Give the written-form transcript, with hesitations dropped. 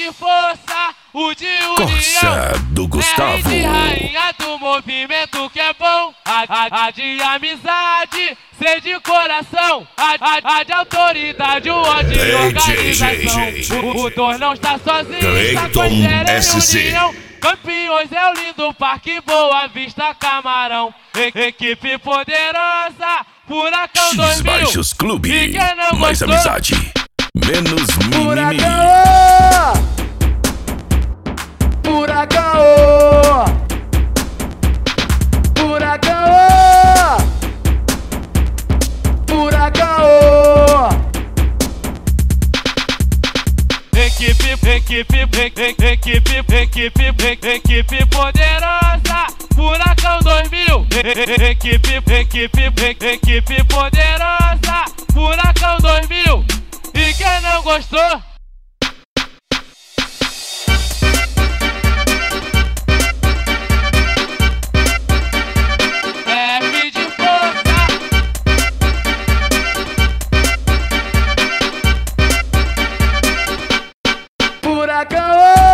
de força, o de união. Corsa do Gustavo. É a rainha do movimento que é bom. A de amizade, ser de coração. A de autoridade, o ódio de organização. O Dor não está sozinho, está com a SC. união. Campeões é o lindo Parque Boa Vista Camarão. Equipe poderosa, Furacão 2000. X-Baixos Clube, E quem não mais gostou? amizade, menos mimimi. Furacão! Furacão! Furacão! Equipe poderosa, Furacão 2000. Equipe poderosa, Furacão 2000. E quem não gostou? F de força. Furacão!